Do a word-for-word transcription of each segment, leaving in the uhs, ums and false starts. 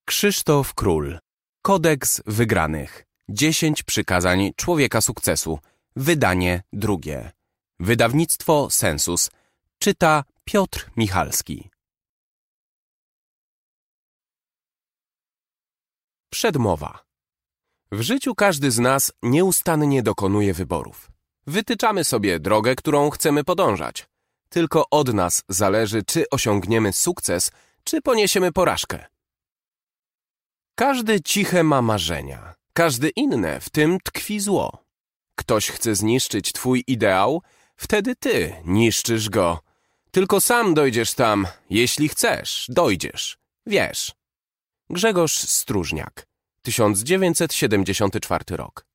Krzysztof Król. Kodeks wygranych. Dziesięć przykazań człowieka sukcesu. Wydanie drugie. Wydawnictwo Sensus. Czyta Piotr Michalski. Przedmowa. W życiu każdy z nas nieustannie dokonuje wyborów. Wytyczamy sobie drogę, którą chcemy podążać. Tylko od nas zależy, czy osiągniemy sukces, czy poniesiemy porażkę. Każdy ciche ma marzenia, każdy inne, w tym tkwi zło. Ktoś chce zniszczyć twój ideał, wtedy ty niszczysz go. Tylko sam dojdziesz tam, jeśli chcesz, dojdziesz. Wiesz. Grzegorz Stróżniak, tysiąc dziewięćset siedemdziesiąty czwarty rok.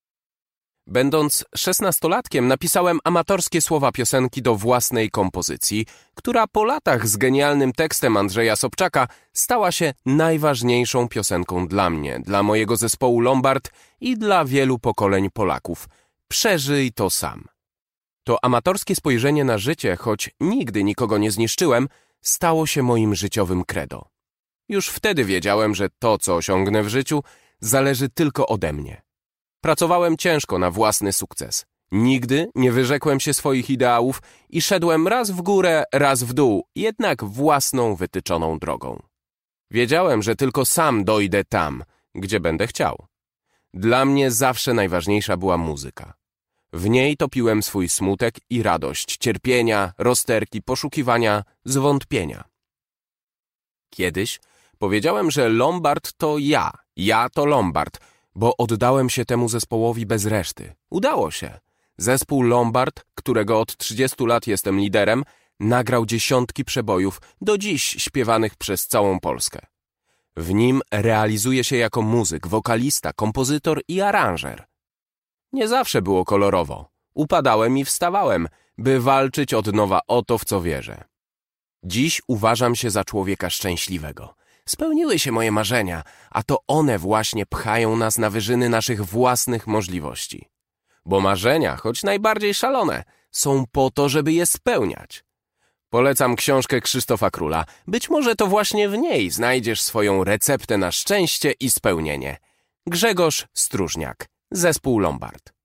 Będąc szesnastolatkiem, napisałem amatorskie słowa piosenki do własnej kompozycji, która po latach z genialnym tekstem Andrzeja Sobczaka stała się najważniejszą piosenką dla mnie, dla mojego zespołu Lombard i dla wielu pokoleń Polaków. Przeżyj to sam. To amatorskie spojrzenie na życie, choć nigdy nikogo nie zniszczyłem, stało się moim życiowym credo. Już wtedy wiedziałem, że to, co osiągnę w życiu, zależy tylko ode mnie. Pracowałem ciężko na własny sukces. Nigdy nie wyrzekłem się swoich ideałów i szedłem raz w górę, raz w dół, jednak własną wytyczoną drogą. Wiedziałem, że tylko sam dojdę tam, gdzie będę chciał. Dla mnie zawsze najważniejsza była muzyka. W niej topiłem swój smutek i radość, cierpienia, rozterki, poszukiwania, zwątpienia. Kiedyś powiedziałem, że Lombard to ja, ja to Lombard, bo oddałem się temu zespołowi bez reszty. Udało się. Zespół Lombard, którego od trzydziestu lat jestem liderem, nagrał dziesiątki przebojów, do dziś śpiewanych przez całą Polskę. W nim realizuję się jako muzyk, wokalista, kompozytor i aranżer. Nie zawsze było kolorowo. Upadałem i wstawałem, by walczyć od nowa o to, w co wierzę. Dziś uważam się za człowieka szczęśliwego. Spełniły się moje marzenia, a to one właśnie pchają nas na wyżyny naszych własnych możliwości. Bo marzenia, choć najbardziej szalone, są po to, żeby je spełniać. Polecam książkę Krzysztofa Króla. Być może to właśnie w niej znajdziesz swoją receptę na szczęście i spełnienie. Grzegorz Stróżniak, zespół Lombard.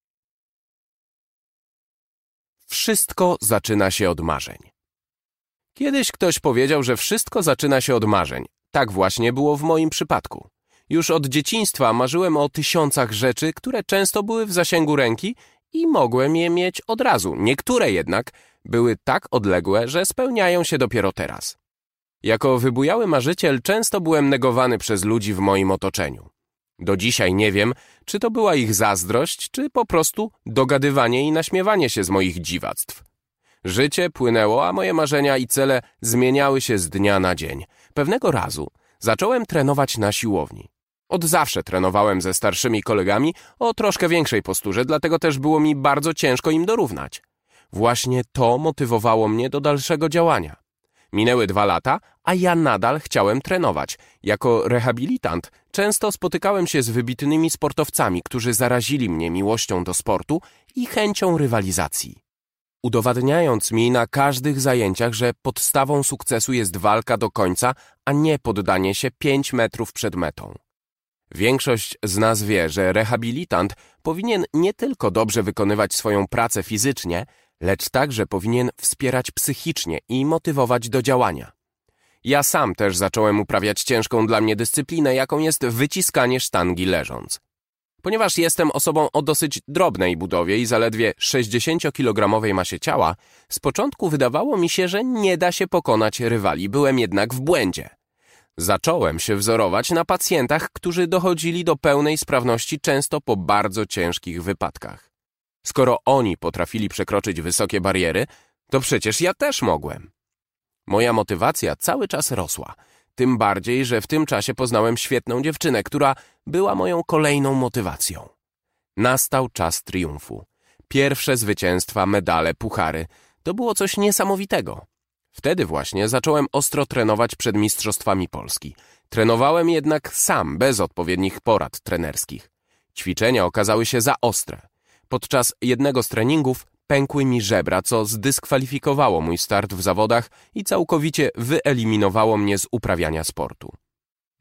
Wszystko zaczyna się od marzeń. Kiedyś ktoś powiedział, że wszystko zaczyna się od marzeń. Tak właśnie było w moim przypadku. Już od dzieciństwa marzyłem o tysiącach rzeczy, które często były w zasięgu ręki i mogłem je mieć od razu. Niektóre jednak były tak odległe, że spełniają się dopiero teraz. Jako wybujały marzyciel często byłem negowany przez ludzi w moim otoczeniu. Do dzisiaj nie wiem, czy to była ich zazdrość, czy po prostu dogadywanie i naśmiewanie się z moich dziwactw. Życie płynęło, a moje marzenia i cele zmieniały się z dnia na dzień. Pewnego razu zacząłem trenować na siłowni. Od zawsze trenowałem ze starszymi kolegami o troszkę większej posturze, dlatego też było mi bardzo ciężko im dorównać. Właśnie to motywowało mnie do dalszego działania. Minęły dwa lata, a ja nadal chciałem trenować. Jako rehabilitant często spotykałem się z wybitnymi sportowcami, którzy zarazili mnie miłością do sportu i chęcią rywalizacji. Udowadniając mi na każdych zajęciach, że podstawą sukcesu jest walka do końca, a nie poddanie się pięć metrów przed metą. Większość z nas wie, że rehabilitant powinien nie tylko dobrze wykonywać swoją pracę fizycznie, lecz także powinien wspierać psychicznie i motywować do działania. Ja sam też zacząłem uprawiać ciężką dla mnie dyscyplinę, jaką jest wyciskanie sztangi leżąc. Ponieważ jestem osobą o dosyć drobnej budowie i zaledwie sześćdziesięciokilogramowej masie ciała, z początku wydawało mi się, że nie da się pokonać rywali, byłem jednak w błędzie. Zacząłem się wzorować na pacjentach, którzy dochodzili do pełnej sprawności często po bardzo ciężkich wypadkach. Skoro oni potrafili przekroczyć wysokie bariery, to przecież ja też mogłem. Moja motywacja cały czas rosła. Tym bardziej, że w tym czasie poznałem świetną dziewczynę, która była moją kolejną motywacją. Nastał czas triumfu. Pierwsze zwycięstwa, medale, puchary. To było coś niesamowitego. Wtedy właśnie zacząłem ostro trenować przed Mistrzostwami Polski. Trenowałem jednak sam, bez odpowiednich porad trenerskich. Ćwiczenia okazały się za ostre. Podczas jednego z treningów pękły mi żebra, co zdyskwalifikowało mój start w zawodach i całkowicie wyeliminowało mnie z uprawiania sportu.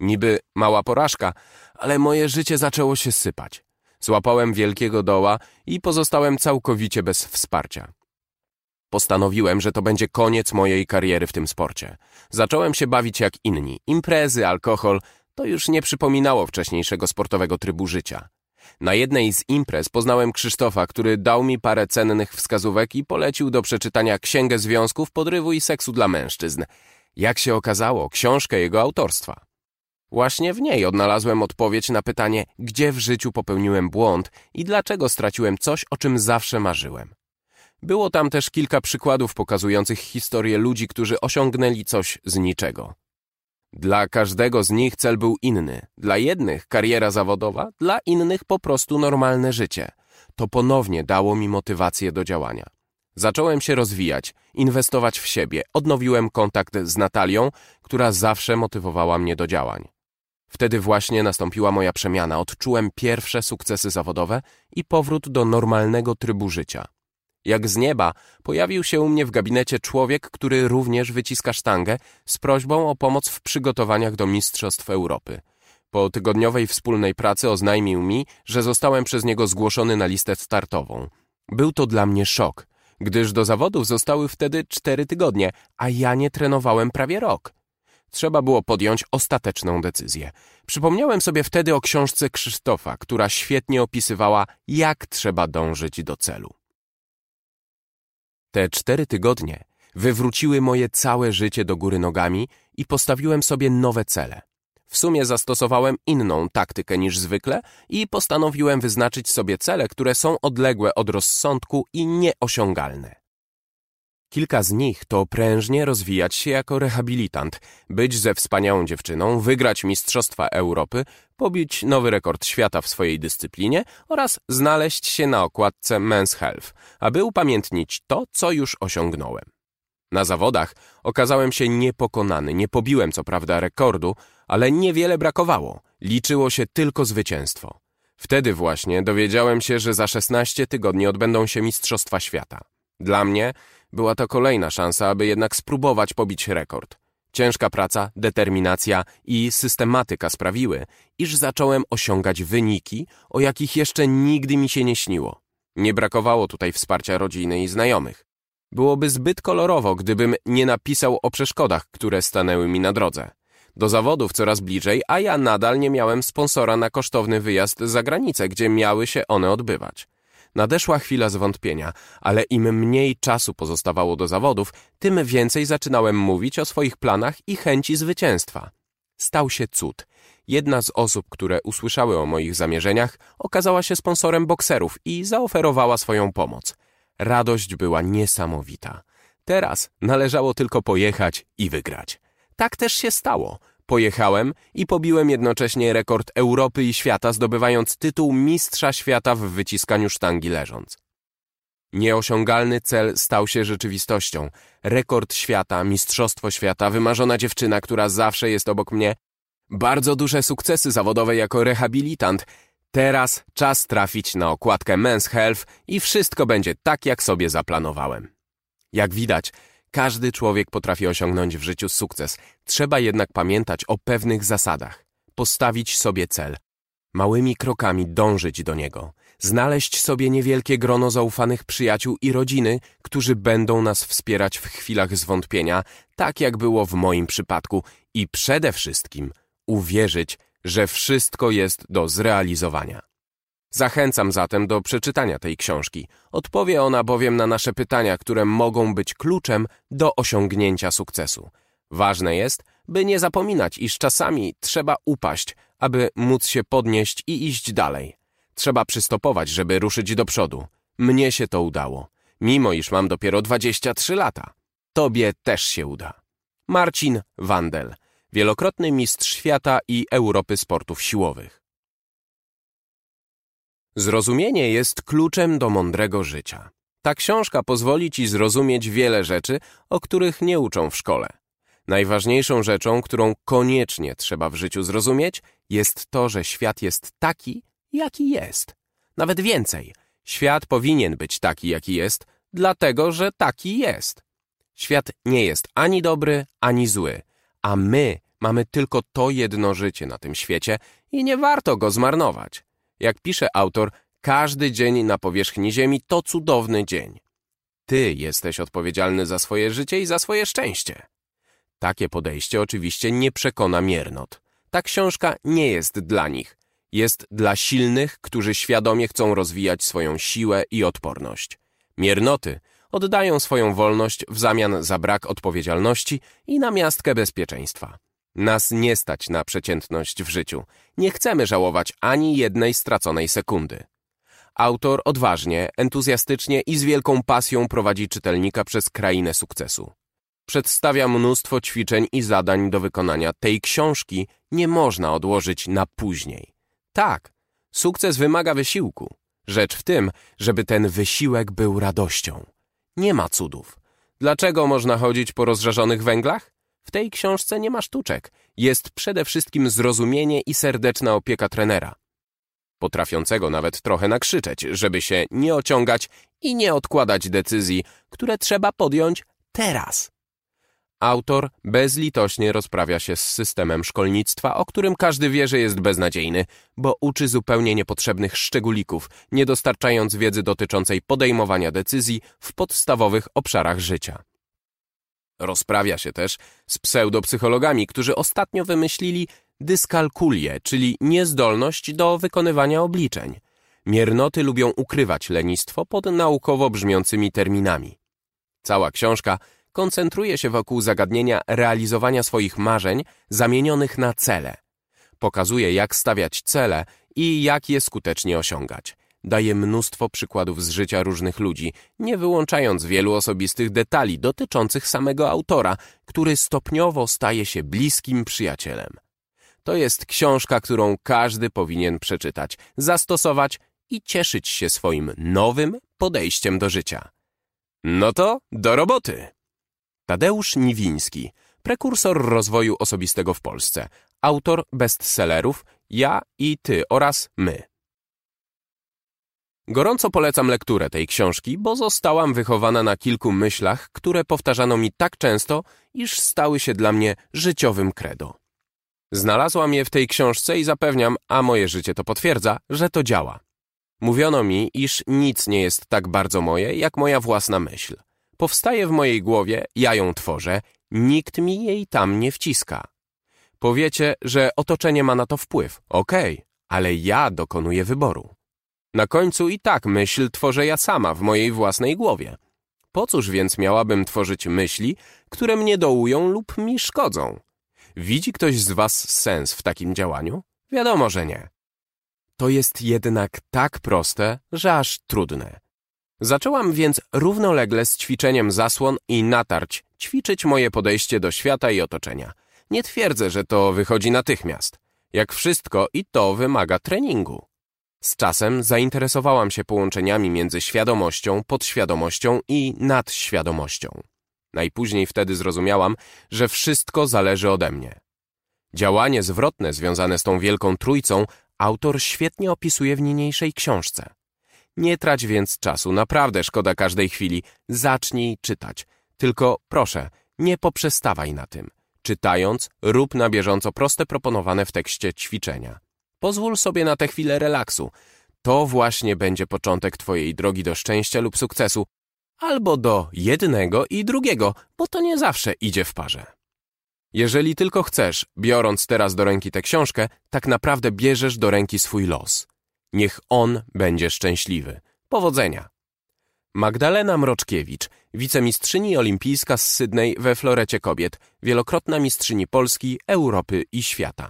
Niby mała porażka, ale moje życie zaczęło się sypać. Złapałem wielkiego doła i pozostałem całkowicie bez wsparcia. Postanowiłem, że to będzie koniec mojej kariery w tym sporcie. Zacząłem się bawić jak inni. Imprezy, alkohol, to już nie przypominało wcześniejszego sportowego trybu życia. Na jednej z imprez poznałem Krzysztofa, który dał mi parę cennych wskazówek i polecił do przeczytania Księgę Związków, Podrywu i Seksu dla Mężczyzn. Jak się okazało, książkę jego autorstwa. Właśnie w niej odnalazłem odpowiedź na pytanie, gdzie w życiu popełniłem błąd i dlaczego straciłem coś, o czym zawsze marzyłem. Było tam też kilka przykładów pokazujących historię ludzi, którzy osiągnęli coś z niczego. Dla każdego z nich cel był inny. Dla jednych kariera zawodowa, dla innych po prostu normalne życie. To ponownie dało mi motywację do działania. Zacząłem się rozwijać, inwestować w siebie, odnowiłem kontakt z Natalią, która zawsze motywowała mnie do działań. Wtedy właśnie nastąpiła moja przemiana, odczułem pierwsze sukcesy zawodowe i powrót do normalnego trybu życia. Jak z nieba pojawił się u mnie w gabinecie człowiek, który również wyciska sztangę z prośbą o pomoc w przygotowaniach do Mistrzostw Europy. Po tygodniowej wspólnej pracy oznajmił mi, że zostałem przez niego zgłoszony na listę startową. Był to dla mnie szok, gdyż do zawodów zostały wtedy cztery tygodnie, a ja nie trenowałem prawie rok. Trzeba było podjąć ostateczną decyzję. Przypomniałem sobie wtedy o książce Krzysztofa, która świetnie opisywała, jak trzeba dążyć do celu. Te cztery tygodnie wywróciły moje całe życie do góry nogami i postawiłem sobie nowe cele. W sumie zastosowałem inną taktykę niż zwykle i postanowiłem wyznaczyć sobie cele, które są odległe od rozsądku i nieosiągalne. Kilka z nich to prężnie rozwijać się jako rehabilitant, być ze wspaniałą dziewczyną, wygrać Mistrzostwa Europy, pobić nowy rekord świata w swojej dyscyplinie oraz znaleźć się na okładce Men's Health, aby upamiętnić to, co już osiągnąłem. Na zawodach okazałem się niepokonany, nie pobiłem co prawda rekordu, ale niewiele brakowało, liczyło się tylko zwycięstwo. Wtedy właśnie dowiedziałem się, że za szesnaście tygodni odbędą się Mistrzostwa Świata. Dla mnie była to kolejna szansa, aby jednak spróbować pobić rekord. Ciężka praca, determinacja i systematyka sprawiły, iż zacząłem osiągać wyniki, o jakich jeszcze nigdy mi się nie śniło. Nie brakowało tutaj wsparcia rodziny i znajomych. Byłoby zbyt kolorowo, gdybym nie napisał o przeszkodach, które stanęły mi na drodze. Do zawodów coraz bliżej, a ja nadal nie miałem sponsora na kosztowny wyjazd za granicę, gdzie miały się one odbywać. Nadeszła chwila zwątpienia, ale im mniej czasu pozostawało do zawodów, tym więcej zaczynałem mówić o swoich planach i chęci zwycięstwa. Stał się cud. Jedna z osób, które usłyszały o moich zamierzeniach, okazała się sponsorem bokserów i zaoferowała swoją pomoc. Radość była niesamowita. Teraz należało tylko pojechać i wygrać. Tak też się stało. Pojechałem i pobiłem jednocześnie rekord Europy i świata, zdobywając tytuł mistrza świata w wyciskaniu sztangi leżąc. Nieosiągalny cel stał się rzeczywistością. Rekord świata, mistrzostwo świata, wymarzona dziewczyna, która zawsze jest obok mnie. Bardzo duże sukcesy zawodowe jako rehabilitant. Teraz czas trafić na okładkę Men's Health i wszystko będzie tak, jak sobie zaplanowałem. Jak widać, każdy człowiek potrafi osiągnąć w życiu sukces. Trzeba jednak pamiętać o pewnych zasadach. Postawić sobie cel. Małymi krokami dążyć do niego. Znaleźć sobie niewielkie grono zaufanych przyjaciół i rodziny, którzy będą nas wspierać w chwilach zwątpienia, tak jak było w moim przypadku. I przede wszystkim uwierzyć, że wszystko jest do zrealizowania. Zachęcam zatem do przeczytania tej książki. Odpowie ona bowiem na nasze pytania, które mogą być kluczem do osiągnięcia sukcesu. Ważne jest, by nie zapominać, iż czasami trzeba upaść, aby móc się podnieść i iść dalej. Trzeba przystopować, żeby ruszyć do przodu. Mnie się to udało, mimo iż mam dopiero dwadzieścia trzy lata. Tobie też się uda. Marcin Wandel, wielokrotny mistrz świata i Europy sportów siłowych. Zrozumienie jest kluczem do mądrego życia. Ta książka pozwoli ci zrozumieć wiele rzeczy, o których nie uczą w szkole. Najważniejszą rzeczą, którą koniecznie trzeba w życiu zrozumieć, jest to, że świat jest taki, jaki jest. Nawet więcej, świat powinien być taki, jaki jest, dlatego, że taki jest. Świat nie jest ani dobry, ani zły, a my Mamy tylko to jedno życie na tym świecie i nie warto go zmarnować. Jak pisze autor, każdy dzień na powierzchni Ziemi to cudowny dzień. Ty jesteś odpowiedzialny za swoje życie i za swoje szczęście. Takie podejście oczywiście nie przekona miernot. Ta książka nie jest dla nich. Jest dla silnych, którzy świadomie chcą rozwijać swoją siłę i odporność. Miernoty oddają swoją wolność w zamian za brak odpowiedzialności i namiastkę bezpieczeństwa. Nas nie stać na przeciętność w życiu. Nie chcemy żałować ani jednej straconej sekundy. Autor odważnie, entuzjastycznie i z wielką pasją prowadzi czytelnika przez krainę sukcesu. Przedstawia mnóstwo ćwiczeń i zadań do wykonania. Tej książki nie można odłożyć na później. Tak, sukces wymaga wysiłku. Rzecz w tym, żeby ten wysiłek był radością. Nie ma cudów. Dlaczego można chodzić po rozżarzonych węglach? W tej książce nie ma sztuczek. Jest przede wszystkim zrozumienie i serdeczna opieka trenera. Potrafiącego nawet trochę nakrzyczeć, żeby się nie ociągać i nie odkładać decyzji, które trzeba podjąć teraz. Autor bezlitośnie rozprawia się z systemem szkolnictwa, o którym każdy wie, że jest beznadziejny, bo uczy zupełnie niepotrzebnych szczególików, nie dostarczając wiedzy dotyczącej podejmowania decyzji w podstawowych obszarach życia. Rozprawia się też z pseudopsychologami, którzy ostatnio wymyślili dyskalkulię, czyli niezdolność do wykonywania obliczeń. Miernoty lubią ukrywać lenistwo pod naukowo brzmiącymi terminami. Cała książka koncentruje się wokół zagadnienia realizowania swoich marzeń zamienionych na cele. Pokazuje, jak stawiać cele i jak je skutecznie osiągać. Daje mnóstwo przykładów z życia różnych ludzi, nie wyłączając wielu osobistych detali dotyczących samego autora, który stopniowo staje się bliskim przyjacielem. To jest książka, którą każdy powinien przeczytać, zastosować i cieszyć się swoim nowym podejściem do życia. No to do roboty! Tadeusz Niwiński, prekursor rozwoju osobistego w Polsce, autor bestsellerów Ja i Ty oraz My. Gorąco polecam lekturę tej książki, bo zostałam wychowana na kilku myślach, które powtarzano mi tak często, iż stały się dla mnie życiowym credo. Znalazłam je w tej książce i zapewniam, a moje życie to potwierdza, że to działa. Mówiono mi, iż nic nie jest tak bardzo moje, jak moja własna myśl. Powstaje w mojej głowie, ja ją tworzę, nikt mi jej tam nie wciska. Powiecie, że otoczenie ma na to wpływ. Okej, ale ja dokonuję wyboru. Na końcu i tak myśl tworzę ja sama w mojej własnej głowie. Po cóż więc miałabym tworzyć myśli, które mnie dołują lub mi szkodzą? Widzi ktoś z was sens w takim działaniu? Wiadomo, że nie. To jest jednak tak proste, że aż trudne. Zaczęłam więc równolegle z ćwiczeniem zasłon i natarć ćwiczyć moje podejście do świata i otoczenia. Nie twierdzę, że to wychodzi natychmiast. Jak wszystko i to wymaga treningu. Z czasem zainteresowałam się połączeniami między świadomością, podświadomością i nadświadomością. Najpóźniej wtedy zrozumiałam, że wszystko zależy ode mnie. Działanie zwrotne związane z tą wielką trójcą autor świetnie opisuje w niniejszej książce. Nie trać więc czasu, naprawdę szkoda każdej chwili. Zacznij czytać. Tylko proszę, nie poprzestawaj na tym. Czytając, rób na bieżąco proste proponowane w tekście ćwiczenia. Pozwól sobie na tę chwilę relaksu. To właśnie będzie początek twojej drogi do szczęścia lub sukcesu, albo do jednego i drugiego, bo to nie zawsze idzie w parze. Jeżeli tylko chcesz, biorąc teraz do ręki tę książkę, tak naprawdę bierzesz do ręki swój los. Niech on będzie szczęśliwy. Powodzenia! Magdalena Mroczkiewicz, wicemistrzyni olimpijska z Sydney we florecie kobiet, wielokrotna mistrzyni Polski, Europy i świata.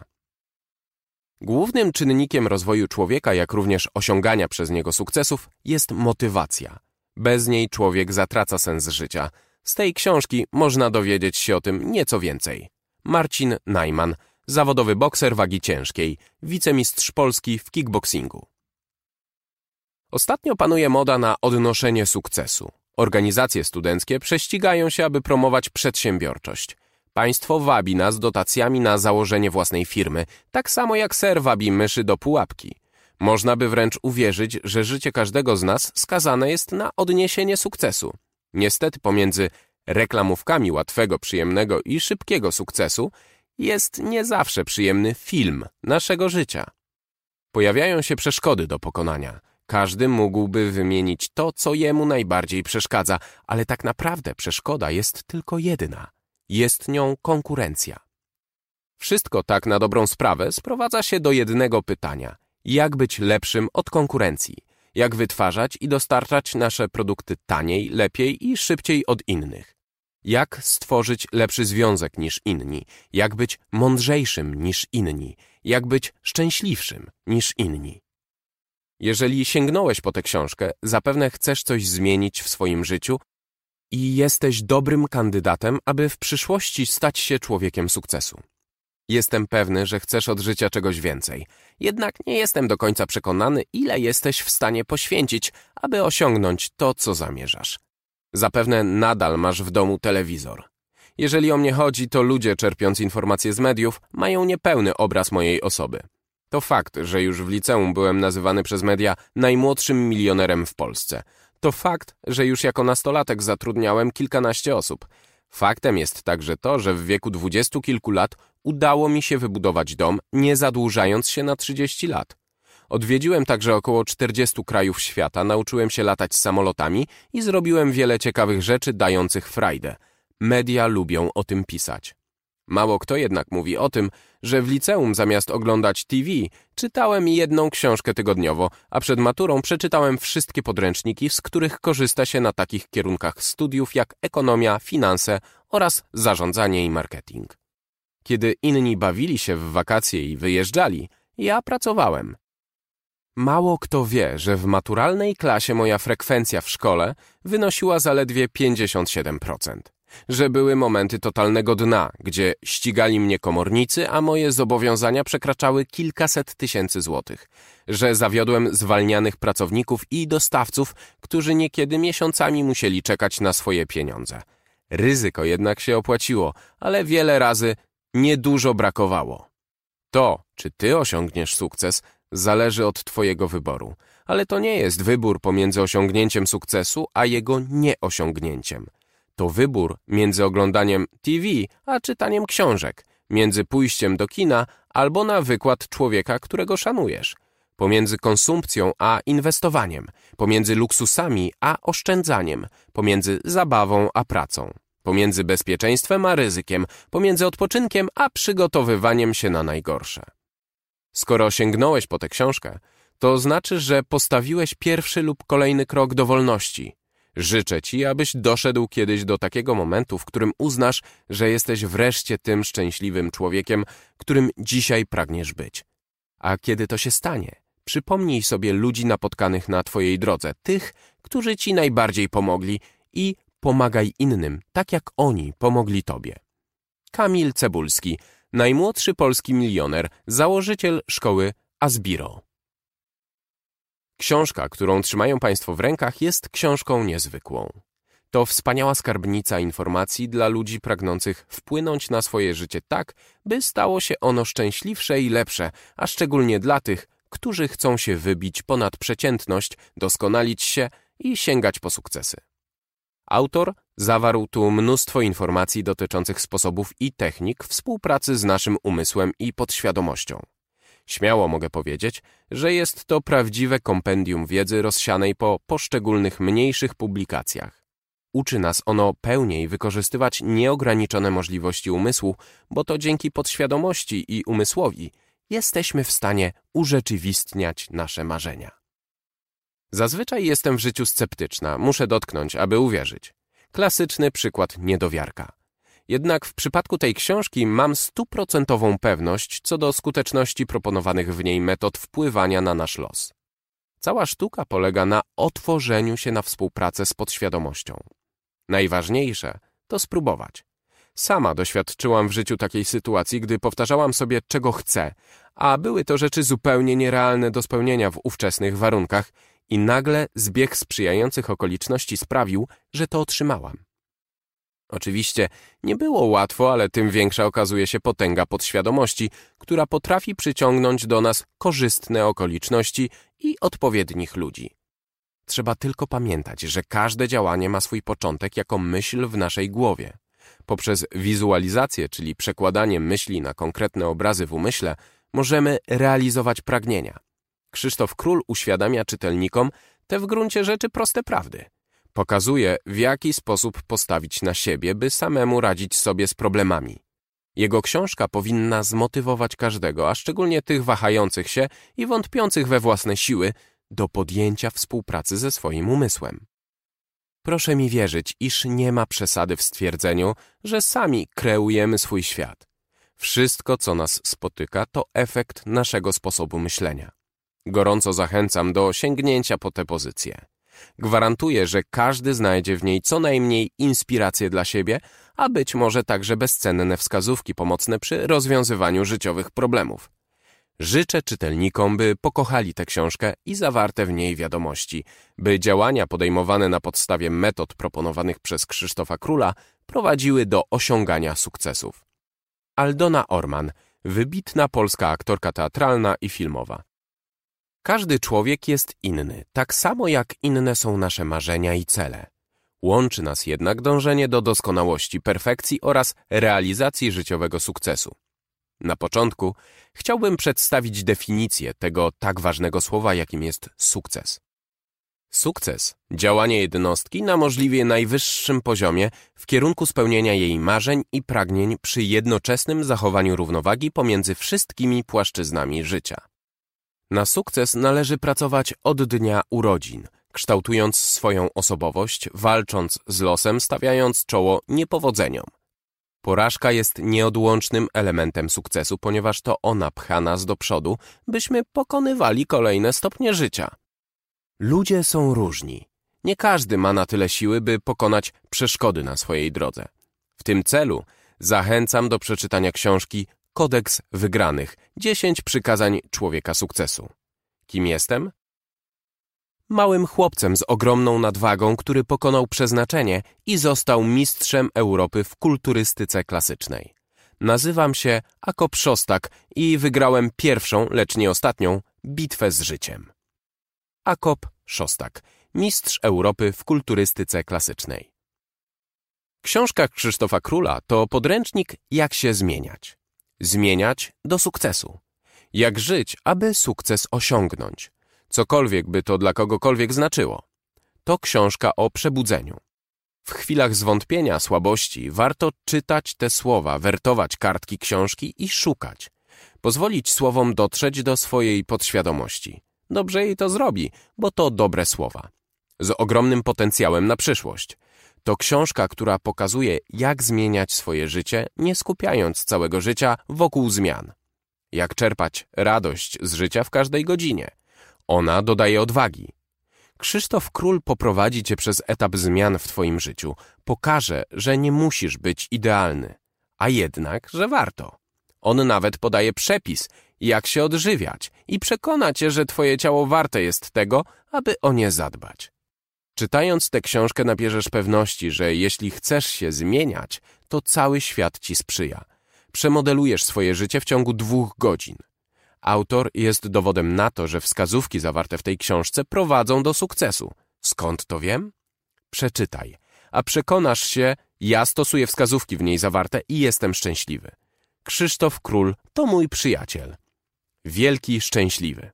Głównym czynnikiem rozwoju człowieka, jak również osiągania przez niego sukcesów, jest motywacja. Bez niej człowiek zatraca sens życia. Z tej książki można dowiedzieć się o tym nieco więcej. Marcin Najman, zawodowy bokser wagi ciężkiej, wicemistrz Polski w kickboxingu. Ostatnio panuje moda na odnoszenie sukcesu. Organizacje studenckie prześcigają się, aby promować przedsiębiorczość. Państwo wabi nas dotacjami na założenie własnej firmy, tak samo jak ser wabi myszy do pułapki. Można by wręcz uwierzyć, że życie każdego z nas skazane jest na odniesienie sukcesu. Niestety pomiędzy reklamówkami łatwego, przyjemnego i szybkiego sukcesu jest nie zawsze przyjemny film naszego życia. Pojawiają się przeszkody do pokonania. Każdy mógłby wymienić to, co jemu najbardziej przeszkadza, ale tak naprawdę przeszkoda jest tylko jedna. Jest nią konkurencja. Wszystko tak na dobrą sprawę sprowadza się do jednego pytania. Jak być lepszym od konkurencji? Jak wytwarzać i dostarczać nasze produkty taniej, lepiej i szybciej od innych? Jak stworzyć lepszy związek niż inni? Jak być mądrzejszym niż inni? Jak być szczęśliwszym niż inni? Jeżeli sięgnąłeś po tę książkę, zapewne chcesz coś zmienić w swoim życiu i jesteś dobrym kandydatem, aby w przyszłości stać się człowiekiem sukcesu. Jestem pewny, że chcesz od życia czegoś więcej. Jednak nie jestem do końca przekonany, ile jesteś w stanie poświęcić, aby osiągnąć to, co zamierzasz. Zapewne nadal masz w domu telewizor. Jeżeli o mnie chodzi, to ludzie czerpiąc informacje z mediów mają niepełny obraz mojej osoby. To fakt, że już w liceum byłem nazywany przez media najmłodszym milionerem w Polsce. To fakt, że już jako nastolatek zatrudniałem kilkanaście osób. Faktem jest także to, że w wieku dwudziestu kilku lat udało mi się wybudować dom, nie zadłużając się na trzydzieści lat. Odwiedziłem także około czterdziestu krajów świata, nauczyłem się latać samolotami i zrobiłem wiele ciekawych rzeczy dających frajdę. Media lubią o tym pisać. Mało kto jednak mówi o tym, że w liceum zamiast oglądać T V czytałem jedną książkę tygodniowo, a przed maturą przeczytałem wszystkie podręczniki, z których korzysta się na takich kierunkach studiów jak ekonomia, finanse oraz zarządzanie i marketing. Kiedy inni bawili się w wakacje i wyjeżdżali, ja pracowałem. Mało kto wie, że w maturalnej klasie moja frekwencja w szkole wynosiła zaledwie pięćdziesiąt siedem procent. Że były momenty totalnego dna, gdzie ścigali mnie komornicy, a moje zobowiązania przekraczały kilkaset tysięcy złotych. Że zawiodłem zwalnianych pracowników i dostawców, którzy niekiedy miesiącami musieli czekać na swoje pieniądze. Ryzyko jednak się opłaciło, ale wiele razy niedużo brakowało. To, czy ty osiągniesz sukces, zależy od twojego wyboru. Ale to nie jest wybór pomiędzy osiągnięciem sukcesu, a jego nieosiągnięciem. To wybór między oglądaniem T V a czytaniem książek, między pójściem do kina albo na wykład człowieka, którego szanujesz, pomiędzy konsumpcją a inwestowaniem, pomiędzy luksusami a oszczędzaniem, pomiędzy zabawą a pracą, pomiędzy bezpieczeństwem a ryzykiem, pomiędzy odpoczynkiem a przygotowywaniem się na najgorsze. Skoro sięgnąłeś po tę książkę, to znaczy, że postawiłeś pierwszy lub kolejny krok do wolności. Życzę ci, abyś doszedł kiedyś do takiego momentu, w którym uznasz, że jesteś wreszcie tym szczęśliwym człowiekiem, którym dzisiaj pragniesz być. A kiedy to się stanie, przypomnij sobie ludzi napotkanych na twojej drodze, tych, którzy ci najbardziej pomogli i pomagaj innym, tak jak oni pomogli tobie. Kamil Cebulski, najmłodszy polski milioner, założyciel szkoły Asbiro. Książka, którą trzymają Państwo w rękach, jest książką niezwykłą. To wspaniała skarbnica informacji dla ludzi pragnących wpłynąć na swoje życie tak, by stało się ono szczęśliwsze i lepsze, a szczególnie dla tych, którzy chcą się wybić ponad przeciętność, doskonalić się i sięgać po sukcesy. Autor zawarł tu mnóstwo informacji dotyczących sposobów i technik współpracy z naszym umysłem i podświadomością. Śmiało mogę powiedzieć, że jest to prawdziwe kompendium wiedzy rozsianej po poszczególnych mniejszych publikacjach. Uczy nas ono pełniej wykorzystywać nieograniczone możliwości umysłu, bo to dzięki podświadomości i umysłowi jesteśmy w stanie urzeczywistniać nasze marzenia. Zazwyczaj jestem w życiu sceptyczna, muszę dotknąć, aby uwierzyć. Klasyczny przykład niedowiarka. Jednak w przypadku tej książki mam stuprocentową pewność co do skuteczności proponowanych w niej metod wpływania na nasz los. Cała sztuka polega na otworzeniu się na współpracę z podświadomością. Najważniejsze to spróbować. Sama doświadczyłam w życiu takiej sytuacji, gdy powtarzałam sobie, czego chcę, a były to rzeczy zupełnie nierealne do spełnienia w ówczesnych warunkach i nagle zbieg sprzyjających okoliczności sprawił, że to otrzymałam. Oczywiście nie było łatwo, ale tym większa okazuje się potęga podświadomości, która potrafi przyciągnąć do nas korzystne okoliczności i odpowiednich ludzi. Trzeba tylko pamiętać, że każde działanie ma swój początek jako myśl w naszej głowie. Poprzez wizualizację, czyli przekładanie myśli na konkretne obrazy w umyśle, możemy realizować pragnienia. Krzysztof Król uświadamia czytelnikom te w gruncie rzeczy proste prawdy. Pokazuje, w jaki sposób postawić na siebie, by samemu radzić sobie z problemami. Jego książka powinna zmotywować każdego, a szczególnie tych wahających się i wątpiących we własne siły, do podjęcia współpracy ze swoim umysłem. Proszę mi wierzyć, iż nie ma przesady w stwierdzeniu, że sami kreujemy swój świat. Wszystko, co nas spotyka, to efekt naszego sposobu myślenia. Gorąco zachęcam do sięgnięcia po tę pozycję. Gwarantuję, że każdy znajdzie w niej co najmniej inspirację dla siebie, a być może także bezcenne wskazówki pomocne przy rozwiązywaniu życiowych problemów. Życzę czytelnikom, by pokochali tę książkę i zawarte w niej wiadomości, by działania podejmowane na podstawie metod proponowanych przez Krzysztofa Króla prowadziły do osiągania sukcesów. Aldona Orman, wybitna polska aktorka teatralna i filmowa. Każdy człowiek jest inny, tak samo jak inne są nasze marzenia i cele. Łączy nas jednak dążenie do doskonałości, perfekcji oraz realizacji życiowego sukcesu. Na początku chciałbym przedstawić definicję tego tak ważnego słowa, jakim jest sukces. Sukces – działanie jednostki na możliwie najwyższym poziomie w kierunku spełnienia jej marzeń i pragnień przy jednoczesnym zachowaniu równowagi pomiędzy wszystkimi płaszczyznami życia. Na sukces należy pracować od dnia urodzin, kształtując swoją osobowość, walcząc z losem, stawiając czoło niepowodzeniom. Porażka jest nieodłącznym elementem sukcesu, ponieważ to ona pcha nas do przodu, byśmy pokonywali kolejne stopnie życia. Ludzie są różni. Nie każdy ma na tyle siły, by pokonać przeszkody na swojej drodze. W tym celu zachęcam do przeczytania książki Kodeks Wygranych – dziesięć przykazań człowieka sukcesu. Kim jestem? Małym chłopcem z ogromną nadwagą, który pokonał przeznaczenie i został mistrzem Europy w kulturystyce klasycznej. Nazywam się Akop Szostak i wygrałem pierwszą, lecz nie ostatnią, bitwę z życiem. Akop Szostak, mistrz Europy w kulturystyce klasycznej. Książka Krzysztofa Króla to podręcznik, jak się zmieniać. Zmieniać do sukcesu. Jak żyć, aby sukces osiągnąć. Cokolwiek by to dla kogokolwiek znaczyło. To książka o przebudzeniu. W chwilach zwątpienia, słabości warto czytać te słowa, wertować kartki książki i szukać. Pozwolić słowom dotrzeć do swojej podświadomości. Dobrze jej to zrobi, bo to dobre słowa. Z ogromnym potencjałem na przyszłość. To książka, która pokazuje, jak zmieniać swoje życie, nie skupiając całego życia wokół zmian. Jak czerpać radość z życia w każdej godzinie. Ona dodaje odwagi. Krzysztof Król poprowadzi cię przez etap zmian w twoim życiu. Pokaże, że nie musisz być idealny, a jednak, że warto. On nawet podaje przepis, jak się odżywiać i przekona cię, że twoje ciało warte jest tego, aby o nie zadbać. Czytając tę książkę nabierzesz pewności, że jeśli chcesz się zmieniać, to cały świat ci sprzyja. Przemodelujesz swoje życie w ciągu dwóch godzin. Autor jest dowodem na to, że wskazówki zawarte w tej książce prowadzą do sukcesu. Skąd to wiem? Przeczytaj, a przekonasz się, ja stosuję wskazówki w niej zawarte i jestem szczęśliwy. Krzysztof Król to mój przyjaciel. Wielki szczęśliwy.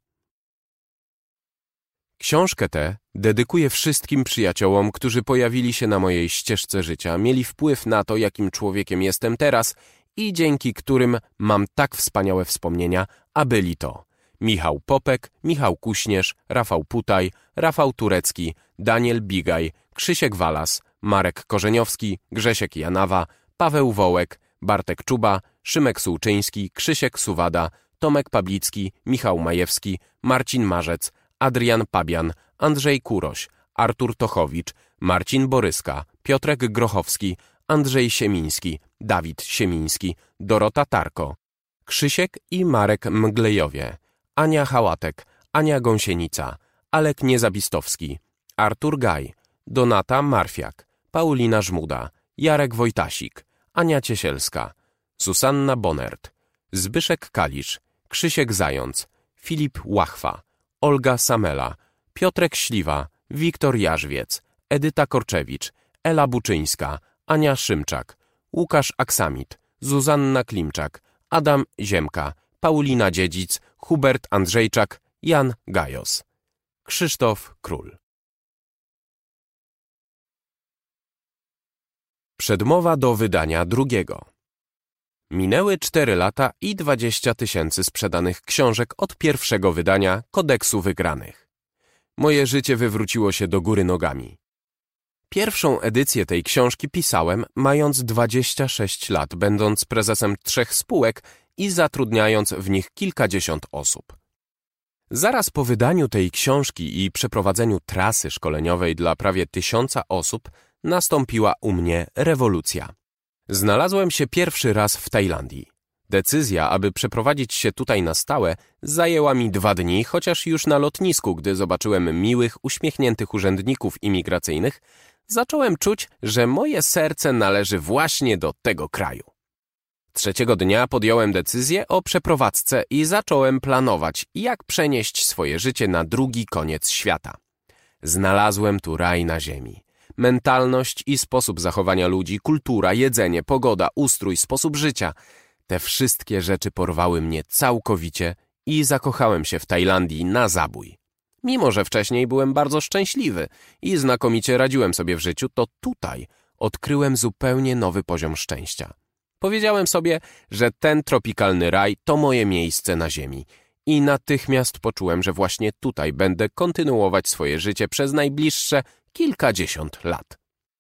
Książkę tę dedykuję wszystkim przyjaciołom, którzy pojawili się na mojej ścieżce życia, mieli wpływ na to, jakim człowiekiem jestem teraz i dzięki którym mam tak wspaniałe wspomnienia, a byli to Michał Popek, Michał Kuśnierz, Rafał Putaj, Rafał Turecki, Daniel Bigaj, Krzysiek Walas, Marek Korzeniowski, Grzesiek Janawa, Paweł Wołek, Bartek Czuba, Szymek Sułczyński, Krzysiek Suwada, Tomek Pablicki, Michał Majewski, Marcin Marzec, Adrian Pabian, Andrzej Kuroś, Artur Tochowicz, Marcin Boryska, Piotrek Grochowski, Andrzej Siemiński, Dawid Siemiński, Dorota Tarko, Krzysiek i Marek Mglejowie, Ania Hałatek, Ania Gąsienica, Alek Niezabistowski, Artur Gaj, Donata Marfiak, Paulina Żmuda, Jarek Wojtasik, Ania Ciesielska, Susanna Bonert, Zbyszek Kalisz, Krzysiek Zając, Filip Łachwa, Olga Samela, Piotrek Śliwa, Wiktor Jarzwiec, Edyta Korczewicz, Ela Buczyńska, Ania Szymczak, Łukasz Aksamit, Zuzanna Klimczak, Adam Ziemka, Paulina Dziedzic, Hubert Andrzejczak, Jan Gajos. Krzysztof Król. Przedmowa do wydania drugiego. Minęły cztery lata i dwadzieścia tysięcy sprzedanych książek od pierwszego wydania Kodeksu Wygranych. Moje życie wywróciło się do góry nogami. Pierwszą edycję tej książki pisałem, mając dwadzieścia sześć lat, będąc prezesem trzech spółek i zatrudniając w nich kilkadziesiąt osób. Zaraz po wydaniu tej książki i przeprowadzeniu trasy szkoleniowej dla prawie tysiąca osób nastąpiła u mnie rewolucja. Znalazłem się pierwszy raz w Tajlandii. Decyzja, aby przeprowadzić się tutaj na stałe, zajęła mi dwa dni, chociaż już na lotnisku, gdy zobaczyłem miłych, uśmiechniętych urzędników imigracyjnych, zacząłem czuć, że moje serce należy właśnie do tego kraju. Trzeciego dnia podjąłem decyzję o przeprowadzce i zacząłem planować, jak przenieść swoje życie na drugi koniec świata. Znalazłem tu raj na ziemi. Mentalność i sposób zachowania ludzi, kultura, jedzenie, pogoda, ustrój, sposób życia. Te wszystkie rzeczy porwały mnie całkowicie i zakochałem się w Tajlandii na zabój. Mimo że wcześniej byłem bardzo szczęśliwy i znakomicie radziłem sobie w życiu, to tutaj odkryłem zupełnie nowy poziom szczęścia. Powiedziałem sobie, że ten tropikalny raj to moje miejsce na ziemi i natychmiast poczułem, że właśnie tutaj będę kontynuować swoje życie przez najbliższe kilkadziesiąt lat.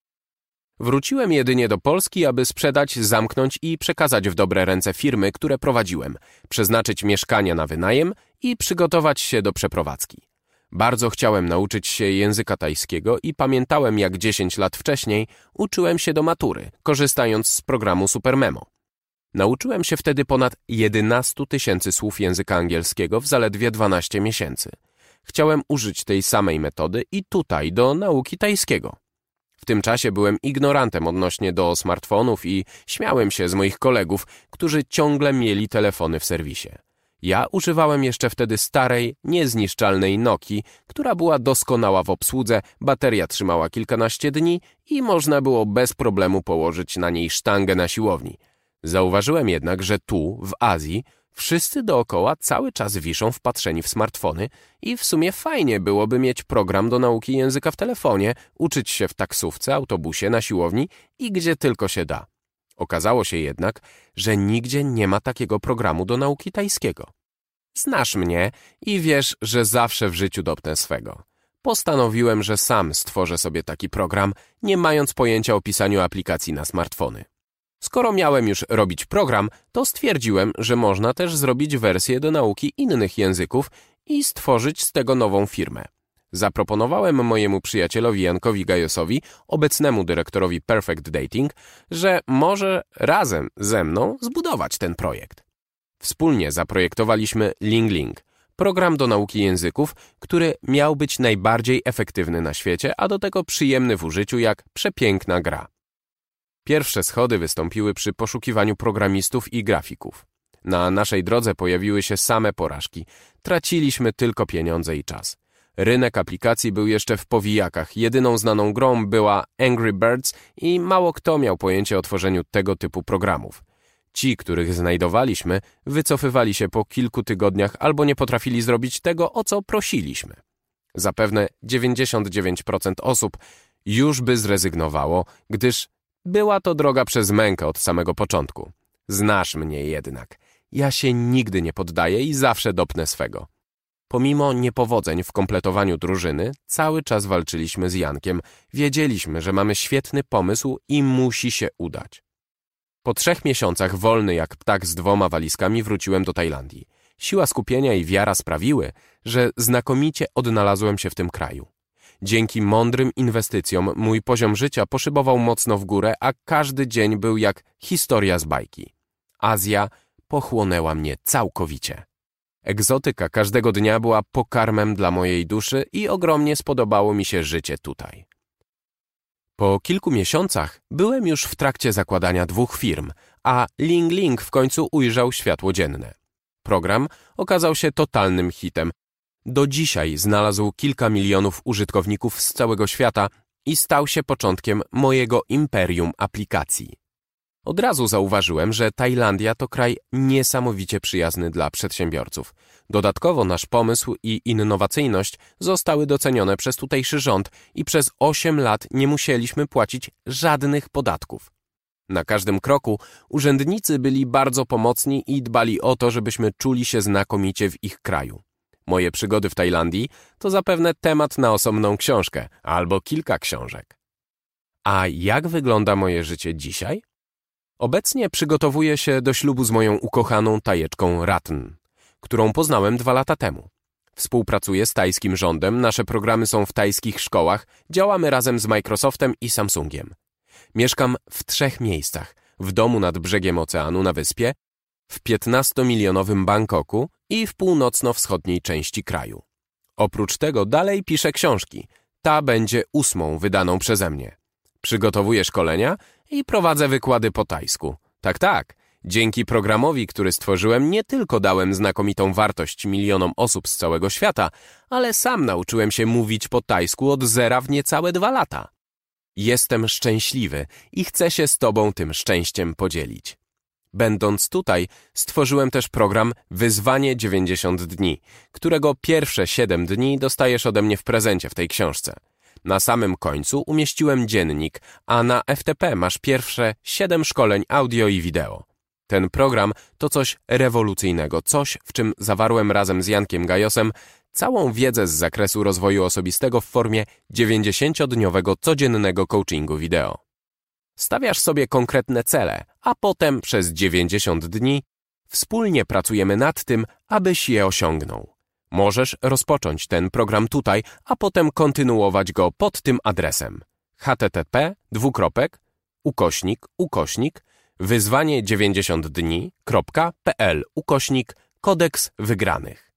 Wróciłem jedynie do Polski, aby sprzedać, zamknąć i przekazać w dobre ręce firmy, które prowadziłem, przeznaczyć mieszkania na wynajem i przygotować się do przeprowadzki. Bardzo chciałem nauczyć się języka tajskiego i pamiętałem, jak dziesięć lat wcześniej uczyłem się do matury, korzystając z programu Supermemo. Nauczyłem się wtedy ponad jedenaście tysięcy słów języka angielskiego w zaledwie dwanaście miesięcy. Chciałem użyć tej samej metody i tutaj do nauki tajskiego. W tym czasie byłem ignorantem odnośnie do smartfonów i śmiałem się z moich kolegów, którzy ciągle mieli telefony w serwisie. Ja używałem jeszcze wtedy starej, niezniszczalnej Nokii, która była doskonała w obsłudze, bateria trzymała kilkanaście dni i można było bez problemu położyć na niej sztangę na siłowni. Zauważyłem jednak, że tu, w Azji, wszyscy dookoła cały czas wiszą wpatrzeni w smartfony i w sumie fajnie byłoby mieć program do nauki języka w telefonie, uczyć się w taksówce, autobusie, na siłowni i gdzie tylko się da. Okazało się jednak, że nigdzie nie ma takiego programu do nauki tajskiego. Znasz mnie i wiesz, że zawsze w życiu dopnę swego. Postanowiłem, że sam stworzę sobie taki program, nie mając pojęcia o pisaniu aplikacji na smartfony. Skoro miałem już robić program, to stwierdziłem, że można też zrobić wersję do nauki innych języków i stworzyć z tego nową firmę. Zaproponowałem mojemu przyjacielowi Jankowi Gajosowi, obecnemu dyrektorowi Perfect Dating, że może razem ze mną zbudować ten projekt. Wspólnie zaprojektowaliśmy Ling Ling, program do nauki języków, który miał być najbardziej efektywny na świecie, a do tego przyjemny w użyciu jak przepiękna gra. Pierwsze schody wystąpiły przy poszukiwaniu programistów i grafików. Na naszej drodze pojawiły się same porażki. Traciliśmy tylko pieniądze i czas. Rynek aplikacji był jeszcze w powijakach. Jedyną znaną grą była Angry Birds i mało kto miał pojęcie o tworzeniu tego typu programów. Ci, których znajdowaliśmy, wycofywali się po kilku tygodniach albo nie potrafili zrobić tego, o co prosiliśmy. Zapewne dziewięćdziesiąt dziewięć procent osób już by zrezygnowało, gdyż była to droga przez mękę od samego początku. Znasz mnie jednak. Ja się nigdy nie poddaję i zawsze dopnę swego. Pomimo niepowodzeń w kompletowaniu drużyny, cały czas walczyliśmy z Jankiem. Wiedzieliśmy, że mamy świetny pomysł i musi się udać. Po trzech miesiącach wolny jak ptak z dwoma walizkami wróciłem do Tajlandii. Siła skupienia i wiara sprawiły, że znakomicie odnalazłem się w tym kraju. Dzięki mądrym inwestycjom mój poziom życia poszybował mocno w górę, a każdy dzień był jak historia z bajki. Azja pochłonęła mnie całkowicie. Egzotyka każdego dnia była pokarmem dla mojej duszy i ogromnie spodobało mi się życie tutaj. Po kilku miesiącach byłem już w trakcie zakładania dwóch firm, a Ling Ling w końcu ujrzał światło dzienne. Program okazał się totalnym hitem. Do dzisiaj znalazł kilka milionów użytkowników z całego świata i stał się początkiem mojego imperium aplikacji. Od razu zauważyłem, że Tajlandia to kraj niesamowicie przyjazny dla przedsiębiorców. Dodatkowo nasz pomysł i innowacyjność zostały docenione przez tutejszy rząd i przez osiem lat nie musieliśmy płacić żadnych podatków. Na każdym kroku urzędnicy byli bardzo pomocni i dbali o to, żebyśmy czuli się znakomicie w ich kraju. Moje przygody w Tajlandii to zapewne temat na osobną książkę albo kilka książek. A jak wygląda moje życie dzisiaj? Obecnie przygotowuję się do ślubu z moją ukochaną Tajeczką Ratn, którą poznałem dwa lata temu. Współpracuję z tajskim rządem, nasze programy są w tajskich szkołach, działamy razem z Microsoftem i Samsungiem. Mieszkam w trzech miejscach, w domu nad brzegiem oceanu na wyspie, w piętnastomilionowym Bangkoku i w północno-wschodniej części kraju. Oprócz tego dalej piszę książki. Ta będzie ósmą wydaną przeze mnie. Przygotowuję szkolenia i prowadzę wykłady po tajsku. Tak, tak. Dzięki programowi, który stworzyłem, nie tylko dałem znakomitą wartość milionom osób z całego świata, ale sam nauczyłem się mówić po tajsku od zera w niecałe dwa lata. Jestem szczęśliwy i chcę się z Tobą tym szczęściem podzielić. Będąc tutaj, stworzyłem też program Wyzwanie dziewięćdziesiąt dni, którego pierwsze siedem dni dostajesz ode mnie w prezencie w tej książce. Na samym końcu umieściłem dziennik, a na F T P masz pierwsze siedem szkoleń audio i wideo. Ten program to coś rewolucyjnego, coś, w czym zawarłem razem z Jankiem Gajosem całą wiedzę z zakresu rozwoju osobistego w formie dziewięćdziesięciodniowego codziennego coachingu wideo. Stawiasz sobie konkretne cele, a potem przez dziewięćdziesiąt dni wspólnie pracujemy nad tym, abyś je osiągnął. Możesz rozpocząć ten program tutaj, a potem kontynuować go pod tym adresem http dwukropek ukośnik ukośnik wyzwanie dziewięćdziesiąt dni.pl ukośnik kodeks wygranych.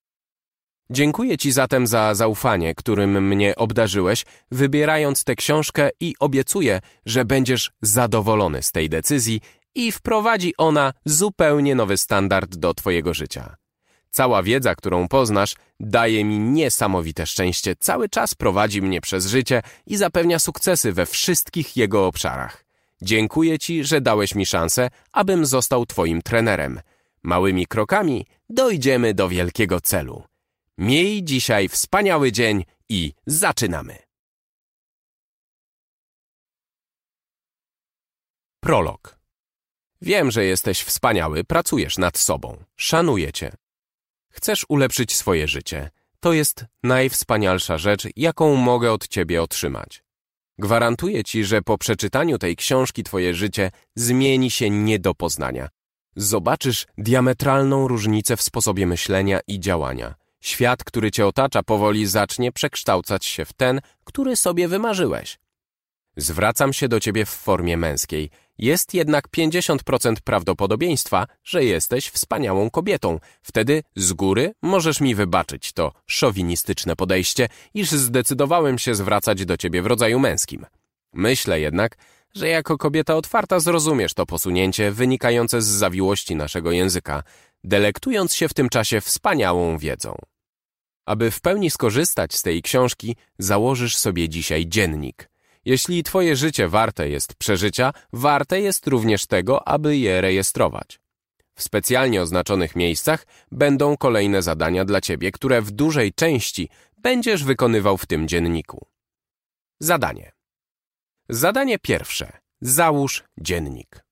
Dziękuję Ci zatem za zaufanie, którym mnie obdarzyłeś, wybierając tę książkę i obiecuję, że będziesz zadowolony z tej decyzji i wprowadzi ona zupełnie nowy standard do Twojego życia. Cała wiedza, którą poznasz, daje mi niesamowite szczęście, cały czas prowadzi mnie przez życie i zapewnia sukcesy we wszystkich jego obszarach. Dziękuję Ci, że dałeś mi szansę, abym został Twoim trenerem. Małymi krokami dojdziemy do wielkiego celu. Miej dzisiaj wspaniały dzień i zaczynamy. Prolog. Wiem, że jesteś wspaniały, pracujesz nad sobą, szanuję Cię. Chcesz ulepszyć swoje życie. To jest najwspanialsza rzecz, jaką mogę od Ciebie otrzymać. Gwarantuję Ci, że po przeczytaniu tej książki Twoje życie zmieni się nie do poznania. Zobaczysz diametralną różnicę w sposobie myślenia i działania. Świat, który Cię otacza, powoli zacznie przekształcać się w ten, który sobie wymarzyłeś. Zwracam się do Ciebie w formie męskiej. Jest jednak pięćdziesiąt procent prawdopodobieństwa, że jesteś wspaniałą kobietą. Wtedy z góry możesz mi wybaczyć to szowinistyczne podejście, iż zdecydowałem się zwracać do Ciebie w rodzaju męskim. Myślę jednak, że jako kobieta otwarta zrozumiesz to posunięcie wynikające z zawiłości naszego języka, delektując się w tym czasie wspaniałą wiedzą. Aby w pełni skorzystać z tej książki, założysz sobie dzisiaj dziennik. Jeśli Twoje życie warte jest przeżycia, warte jest również tego, aby je rejestrować. W specjalnie oznaczonych miejscach będą kolejne zadania dla Ciebie, które w dużej części będziesz wykonywał w tym dzienniku. Zadanie. Zadanie pierwsze. Załóż dziennik.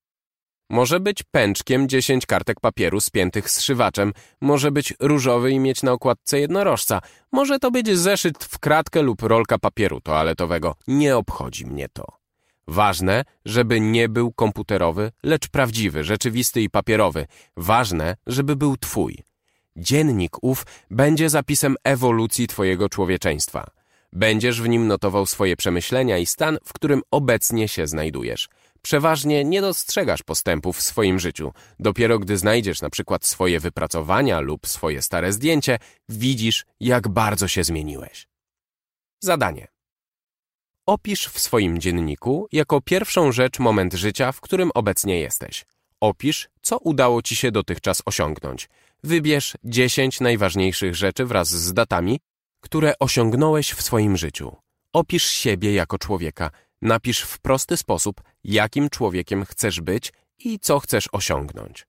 Może być pęczkiem dziesięć kartek papieru spiętych zszywaczem, może być różowy i mieć na okładce jednorożca, może to być zeszyt w kratkę lub rolka papieru toaletowego. Nie obchodzi mnie to. Ważne, żeby nie był komputerowy, lecz prawdziwy, rzeczywisty i papierowy. Ważne, żeby był Twój. Dziennik ów będzie zapisem ewolucji Twojego człowieczeństwa. Będziesz w nim notował swoje przemyślenia i stan, w którym obecnie się znajdujesz. Przeważnie nie dostrzegasz postępów w swoim życiu. Dopiero gdy znajdziesz na przykład swoje wypracowania lub swoje stare zdjęcie, widzisz, jak bardzo się zmieniłeś. Zadanie. Opisz w swoim dzienniku jako pierwszą rzecz moment życia, w którym obecnie jesteś. Opisz, co udało Ci się dotychczas osiągnąć. Wybierz dziesięć najważniejszych rzeczy wraz z datami, które osiągnąłeś w swoim życiu. Opisz siebie jako człowieka. Napisz w prosty sposób, jakim człowiekiem chcesz być i co chcesz osiągnąć.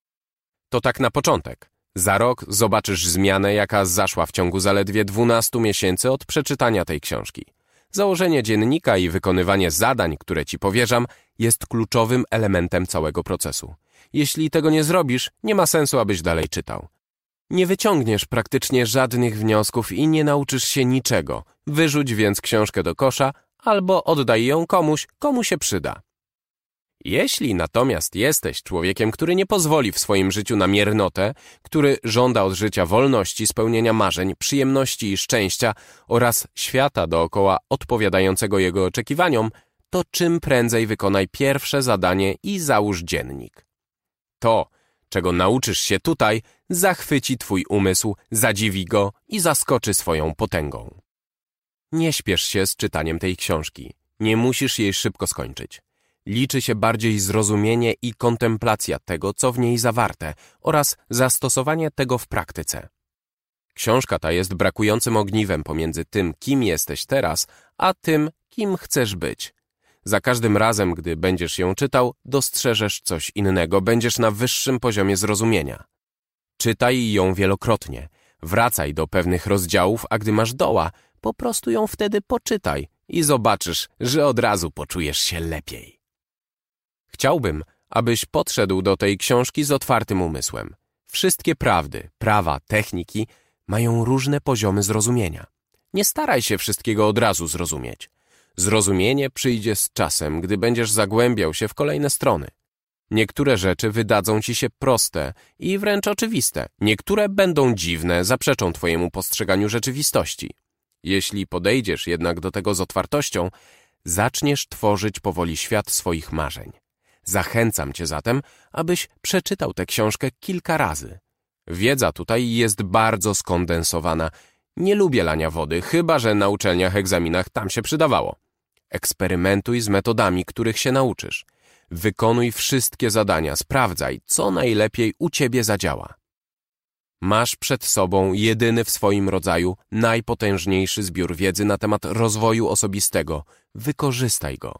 To tak na początek. Za rok zobaczysz zmianę, jaka zaszła w ciągu zaledwie dwunastu miesięcy od przeczytania tej książki. Założenie dziennika i wykonywanie zadań, które ci powierzam, jest kluczowym elementem całego procesu. Jeśli tego nie zrobisz, nie ma sensu, abyś dalej czytał. Nie wyciągniesz praktycznie żadnych wniosków i nie nauczysz się niczego. Wyrzuć więc książkę do kosza albo oddaj ją komuś, komu się przyda. Jeśli natomiast jesteś człowiekiem, który nie pozwoli w swoim życiu na miernotę, który żąda od życia wolności, spełnienia marzeń, przyjemności i szczęścia oraz świata dookoła odpowiadającego jego oczekiwaniom, to czym prędzej wykonaj pierwsze zadanie i załóż dziennik. To, czego nauczysz się tutaj, zachwyci twój umysł, zadziwi go i zaskoczy swoją potęgą. Nie śpiesz się z czytaniem tej książki. Nie musisz jej szybko skończyć. Liczy się bardziej zrozumienie i kontemplacja tego, co w niej zawarte oraz zastosowanie tego w praktyce. Książka ta jest brakującym ogniwem pomiędzy tym, kim jesteś teraz, a tym, kim chcesz być. Za każdym razem, gdy będziesz ją czytał, dostrzeżesz coś innego, będziesz na wyższym poziomie zrozumienia. Czytaj ją wielokrotnie, wracaj do pewnych rozdziałów, a gdy masz doła, po prostu ją wtedy poczytaj i zobaczysz, że od razu poczujesz się lepiej. Chciałbym, abyś podszedł do tej książki z otwartym umysłem. Wszystkie prawdy, prawa, techniki mają różne poziomy zrozumienia. Nie staraj się wszystkiego od razu zrozumieć. Zrozumienie przyjdzie z czasem, gdy będziesz zagłębiał się w kolejne strony. Niektóre rzeczy wydadzą ci się proste i wręcz oczywiste. Niektóre będą dziwne, zaprzeczą twojemu postrzeganiu rzeczywistości. Jeśli podejdziesz jednak do tego z otwartością, zaczniesz tworzyć powoli świat swoich marzeń. Zachęcam cię zatem, abyś przeczytał tę książkę kilka razy. Wiedza tutaj jest bardzo skondensowana. Nie lubię lania wody, chyba że na uczelniach, egzaminach tam się przydawało. Eksperymentuj z metodami, których się nauczysz. Wykonuj wszystkie zadania, sprawdzaj, co najlepiej u ciebie zadziała. Masz przed sobą jedyny w swoim rodzaju, najpotężniejszy zbiór wiedzy na temat rozwoju osobistego. Wykorzystaj go.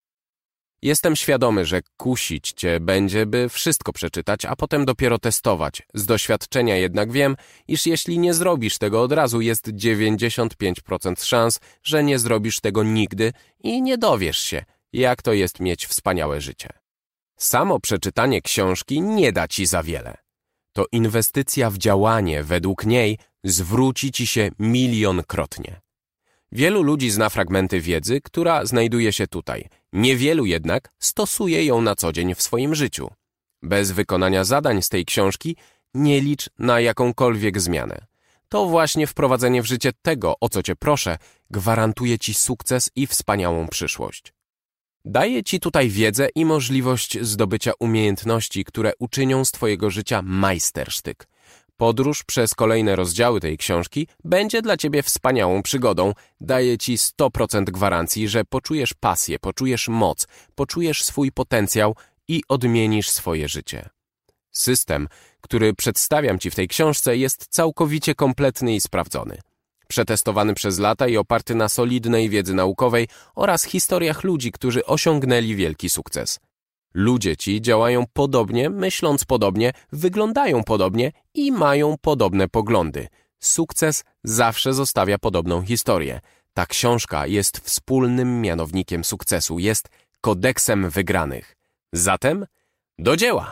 Jestem świadomy, że kusić cię będzie, by wszystko przeczytać, a potem dopiero testować. Z doświadczenia jednak wiem, iż jeśli nie zrobisz tego od razu, jest dziewięćdziesiąt pięć procent szans, że nie zrobisz tego nigdy i nie dowiesz się, jak to jest mieć wspaniałe życie. Samo przeczytanie książki nie da ci za wiele. To inwestycja w działanie, według niej zwróci ci się milionkrotnie. Wielu ludzi zna fragmenty wiedzy, która znajduje się tutaj. Niewielu jednak stosuje ją na co dzień w swoim życiu. Bez wykonania zadań z tej książki nie licz na jakąkolwiek zmianę. To właśnie wprowadzenie w życie tego, o co cię proszę, gwarantuje ci sukces i wspaniałą przyszłość. Daję ci tutaj wiedzę i możliwość zdobycia umiejętności, które uczynią z twojego życia majstersztyk. Podróż przez kolejne rozdziały tej książki będzie dla ciebie wspaniałą przygodą. Daję ci sto procent gwarancji, że poczujesz pasję, poczujesz moc, poczujesz swój potencjał i odmienisz swoje życie. System, który przedstawiam ci w tej książce, jest całkowicie kompletny i sprawdzony. Przetestowany przez lata i oparty na solidnej wiedzy naukowej oraz historiach ludzi, którzy osiągnęli wielki sukces. Ludzie ci działają podobnie, myśląc podobnie, wyglądają podobnie i mają podobne poglądy. Sukces zawsze zostawia podobną historię. Ta książka jest wspólnym mianownikiem sukcesu, jest kodeksem wygranych. Zatem do dzieła!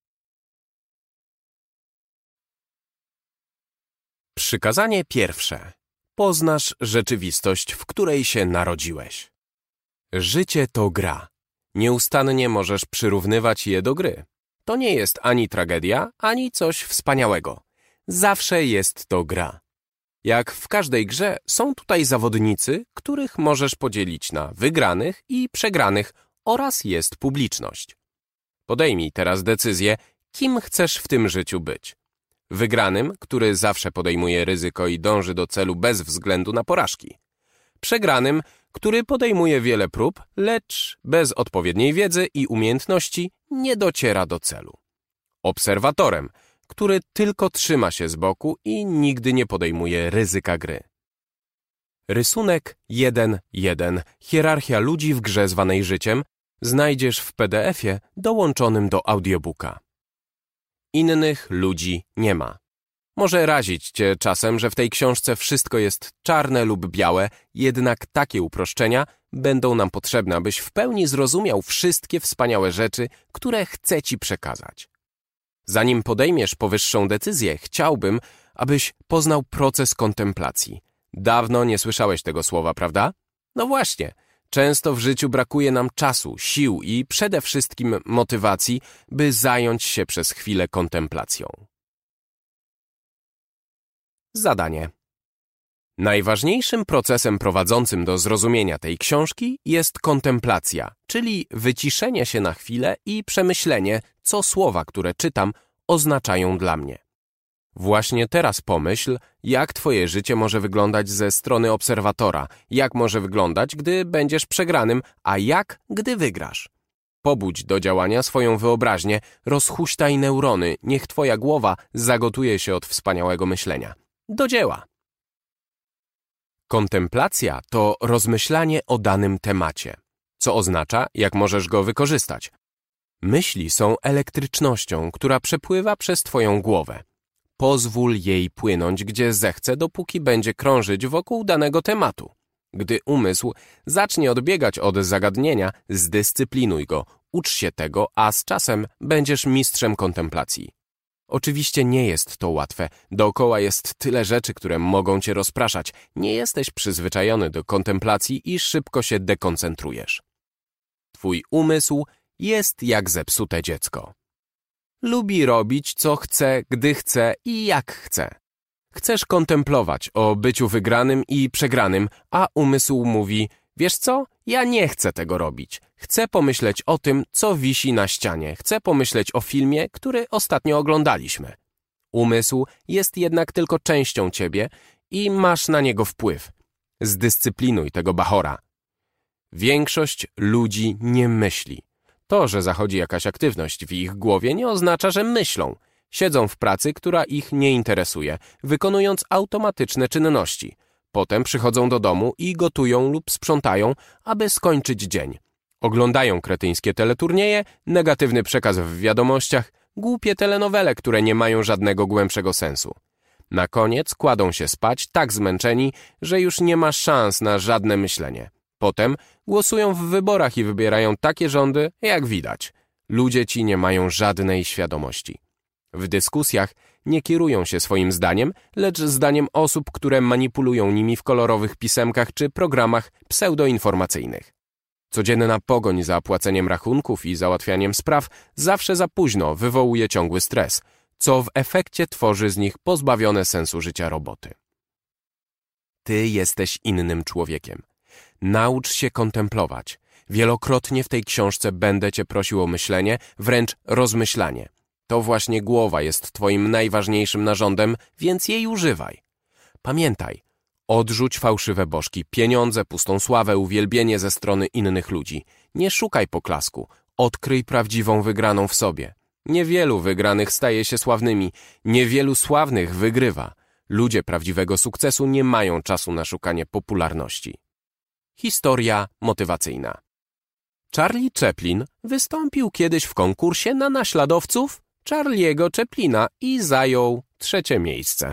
Przykazanie pierwsze. Poznasz rzeczywistość, w której się narodziłeś. Życie to gra. Nieustannie możesz przyrównywać je do gry. To nie jest ani tragedia, ani coś wspaniałego. Zawsze jest to gra. Jak w każdej grze są tutaj zawodnicy, których możesz podzielić na wygranych i przegranych oraz jest publiczność. Podejmij teraz decyzję, kim chcesz w tym życiu być. Wygranym, który zawsze podejmuje ryzyko i dąży do celu bez względu na porażki. Przegranym, który podejmuje wiele prób, lecz bez odpowiedniej wiedzy i umiejętności nie dociera do celu. Obserwatorem, który tylko trzyma się z boku i nigdy nie podejmuje ryzyka gry. Rysunek jeden jeden. Hierarchia ludzi w grze zwanej życiem znajdziesz w P D F-ie dołączonym do audiobooka. Innych ludzi nie ma. Może razić cię czasem, że w tej książce wszystko jest czarne lub białe, jednak takie uproszczenia będą nam potrzebne, abyś w pełni zrozumiał wszystkie wspaniałe rzeczy, które chcę ci przekazać. Zanim podejmiesz powyższą decyzję, chciałbym, abyś poznał proces kontemplacji. Dawno nie słyszałeś tego słowa, prawda? No właśnie, często w życiu brakuje nam czasu, sił i przede wszystkim motywacji, by zająć się przez chwilę kontemplacją. Zadanie. Najważniejszym procesem prowadzącym do zrozumienia tej książki jest kontemplacja, czyli wyciszenie się na chwilę i przemyślenie, co słowa, które czytam, oznaczają dla mnie. Właśnie teraz pomyśl, jak twoje życie może wyglądać ze strony obserwatora, jak może wyglądać, gdy będziesz przegranym, a jak, gdy wygrasz. Pobudź do działania swoją wyobraźnię, rozhuśtaj neurony, niech twoja głowa zagotuje się od wspaniałego myślenia. Do dzieła! Kontemplacja to rozmyślanie o danym temacie, co oznacza, jak możesz go wykorzystać. Myśli są elektrycznością, która przepływa przez twoją głowę. Pozwól jej płynąć, gdzie zechce, dopóki będzie krążyć wokół danego tematu. Gdy umysł zacznie odbiegać od zagadnienia, zdyscyplinuj go, ucz się tego, a z czasem będziesz mistrzem kontemplacji. Oczywiście nie jest to łatwe. Dookoła jest tyle rzeczy, które mogą cię rozpraszać. Nie jesteś przyzwyczajony do kontemplacji i szybko się dekoncentrujesz. Twój umysł jest jak zepsute dziecko. Lubi robić, co chce, gdy chce i jak chce. Chcesz kontemplować o byciu wygranym i przegranym, a umysł mówi: wiesz co, ja nie chcę tego robić. Chcę pomyśleć o tym, co wisi na ścianie. Chcę pomyśleć o filmie, który ostatnio oglądaliśmy. Umysł jest jednak tylko częścią ciebie i masz na niego wpływ. Zdyscyplinuj tego bachora. Większość ludzi nie myśli. To, że zachodzi jakaś aktywność w ich głowie, nie oznacza, że myślą. Siedzą w pracy, która ich nie interesuje, wykonując automatyczne czynności. Potem przychodzą do domu i gotują lub sprzątają, aby skończyć dzień. Oglądają kretyńskie teleturnieje, negatywny przekaz w wiadomościach, głupie telenowele, które nie mają żadnego głębszego sensu. Na koniec kładą się spać tak zmęczeni, że już nie ma szans na żadne myślenie. Potem głosują w wyborach i wybierają takie rządy, jak widać. Ludzie ci nie mają żadnej świadomości. W dyskusjach nie kierują się swoim zdaniem, lecz zdaniem osób, które manipulują nimi w kolorowych pisemkach czy programach pseudoinformacyjnych. Codzienna pogoń za płaceniem rachunków i załatwianiem spraw zawsze za późno wywołuje ciągły stres, co w efekcie tworzy z nich pozbawione sensu życia roboty. Ty jesteś innym człowiekiem. Naucz się kontemplować. Wielokrotnie w tej książce będę cię prosił o myślenie, wręcz rozmyślanie. To właśnie głowa jest twoim najważniejszym narządem, więc jej używaj. Pamiętaj, odrzuć fałszywe bożki, pieniądze, pustą sławę, uwielbienie ze strony innych ludzi. Nie szukaj poklasku, odkryj prawdziwą wygraną w sobie. Niewielu wygranych staje się sławnymi, niewielu sławnych wygrywa. Ludzie prawdziwego sukcesu nie mają czasu na szukanie popularności. Historia motywacyjna. Charlie Chaplin wystąpił kiedyś w konkursie na naśladowców Charliego Chaplina i zajął trzecie miejsce.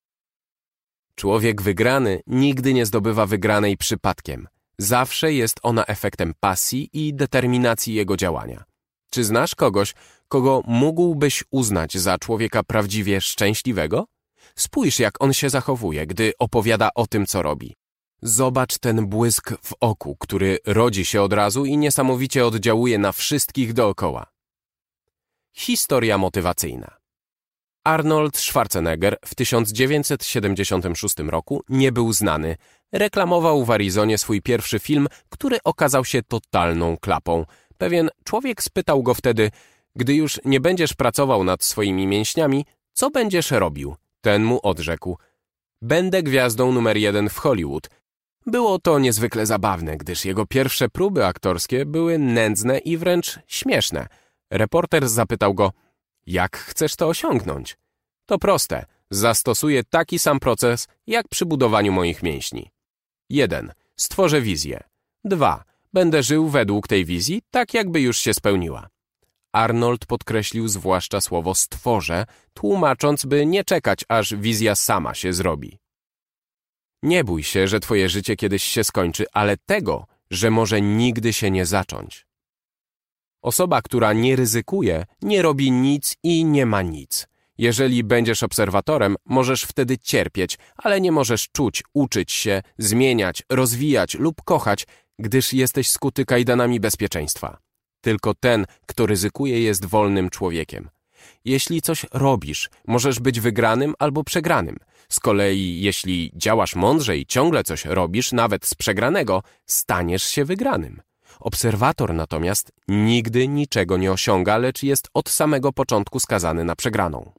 Człowiek wygrany nigdy nie zdobywa wygranej przypadkiem. Zawsze jest ona efektem pasji i determinacji jego działania. Czy znasz kogoś, kogo mógłbyś uznać za człowieka prawdziwie szczęśliwego? Spójrz, jak on się zachowuje, gdy opowiada o tym, co robi. Zobacz ten błysk w oku, który rodzi się od razu i niesamowicie oddziałuje na wszystkich dookoła. Historia motywacyjna. Arnold Schwarzenegger w tysiąc dziewięćset siedemdziesiątym szóstym roku nie był znany. Reklamował w Arizonie swój pierwszy film, który okazał się totalną klapą. Pewien człowiek spytał go wtedy: gdy już nie będziesz pracował nad swoimi mięśniami, co będziesz robił? Ten mu odrzekł: będę gwiazdą numer jeden w Hollywood. Było to niezwykle zabawne, gdyż jego pierwsze próby aktorskie były nędzne i wręcz śmieszne. Reporter zapytał go: jak chcesz to osiągnąć? To proste, zastosuję taki sam proces, jak przy budowaniu moich mięśni. jeden. Stworzę wizję. dwa. Będę żył według tej wizji, tak jakby już się spełniła. Arnold podkreślił zwłaszcza słowo stworzę, tłumacząc, by nie czekać, aż wizja sama się zrobi. Nie bój się, że twoje życie kiedyś się skończy, ale tego, że może nigdy się nie zacząć. Osoba, która nie ryzykuje, nie robi nic i nie ma nic. Jeżeli będziesz obserwatorem, możesz wtedy cierpieć, ale nie możesz czuć, uczyć się, zmieniać, rozwijać lub kochać, gdyż jesteś skuty kajdanami bezpieczeństwa. Tylko ten, kto ryzykuje, jest wolnym człowiekiem. Jeśli coś robisz, możesz być wygranym albo przegranym. Z kolei, jeśli działasz mądrze i ciągle coś robisz, nawet z przegranego, staniesz się wygranym. Obserwator natomiast nigdy niczego nie osiąga, lecz jest od samego początku skazany na przegraną.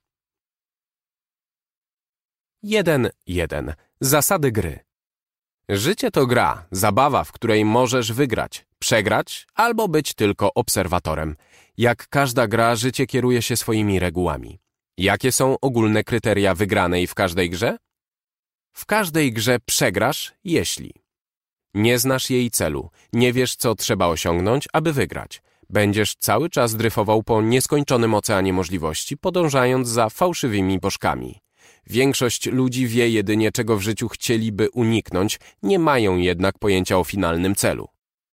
jeden jeden. Zasady gry. Życie to gra, zabawa, w której możesz wygrać, przegrać albo być tylko obserwatorem. Jak każda gra, życie kieruje się swoimi regułami. Jakie są ogólne kryteria wygranej w każdej grze? W każdej grze przegrasz, jeśli nie znasz jej celu, nie wiesz, co trzeba osiągnąć, aby wygrać. Będziesz cały czas dryfował po nieskończonym oceanie możliwości, podążając za fałszywymi bożkami. Większość ludzi wie jedynie, czego w życiu chcieliby uniknąć, nie mają jednak pojęcia o finalnym celu.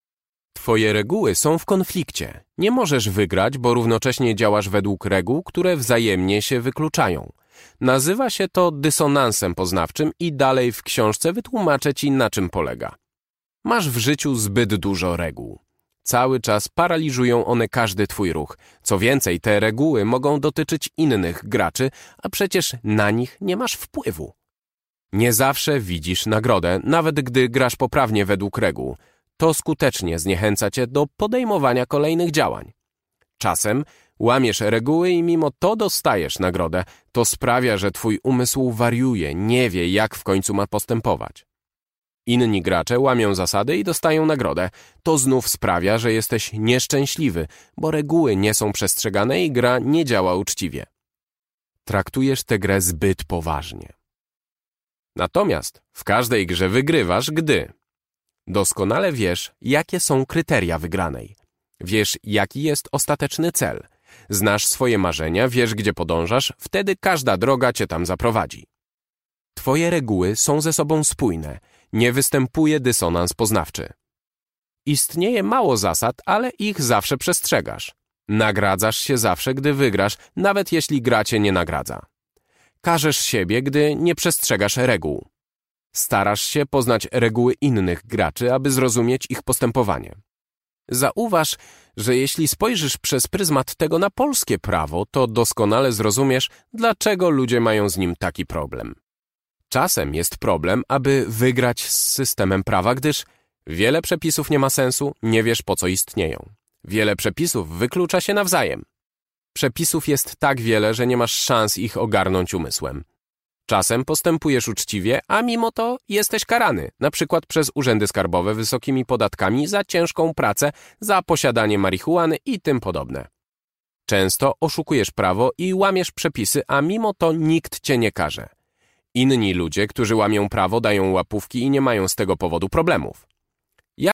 Twoje reguły są w konflikcie. Nie możesz wygrać, bo równocześnie działasz według reguł, które wzajemnie się wykluczają. Nazywa się to dysonansem poznawczym i dalej w książce wytłumaczę ci, na czym polega. Masz w życiu zbyt dużo reguł. Cały czas paraliżują one każdy twój ruch. Co więcej, te reguły mogą dotyczyć innych graczy, a przecież na nich nie masz wpływu. Nie zawsze widzisz nagrodę, nawet gdy grasz poprawnie według reguł. To skutecznie zniechęca cię do podejmowania kolejnych działań. Czasem łamiesz reguły i mimo to dostajesz nagrodę. To sprawia, że twój umysł wariuje, nie wie, jak w końcu ma postępować. Inni gracze łamią zasady i dostają nagrodę. To znów sprawia, że jesteś nieszczęśliwy, bo reguły nie są przestrzegane i gra nie działa uczciwie. Traktujesz tę grę zbyt poważnie. Natomiast w każdej grze wygrywasz, gdy doskonale wiesz, jakie są kryteria wygranej. Wiesz, jaki jest ostateczny cel. Znasz swoje marzenia, wiesz, gdzie podążasz, wtedy każda droga cię tam zaprowadzi. Twoje reguły są ze sobą spójne. Nie występuje dysonans poznawczy. Istnieje mało zasad, ale ich zawsze przestrzegasz. Nagradzasz się zawsze, gdy wygrasz, nawet jeśli gra cię nie nagradza. Karzesz siebie, gdy nie przestrzegasz reguł. Starasz się poznać reguły innych graczy, aby zrozumieć ich postępowanie. Zauważ, że jeśli spojrzysz przez pryzmat tego na polskie prawo, to doskonale zrozumiesz, dlaczego ludzie mają z nim taki problem. Czasem jest problem, aby wygrać z systemem prawa, gdyż wiele przepisów nie ma sensu, nie wiesz, po co istnieją. Wiele przepisów wyklucza się nawzajem. Przepisów jest tak wiele, że nie masz szans ich ogarnąć umysłem. Czasem postępujesz uczciwie, a mimo to jesteś karany, na przykład przez urzędy skarbowe wysokimi podatkami za ciężką pracę, za posiadanie marihuany i tym podobne. Często oszukujesz prawo i łamiesz przepisy, a mimo to nikt cię nie karze. Inni ludzie, którzy łamią prawo, dają łapówki i nie mają z tego powodu problemów.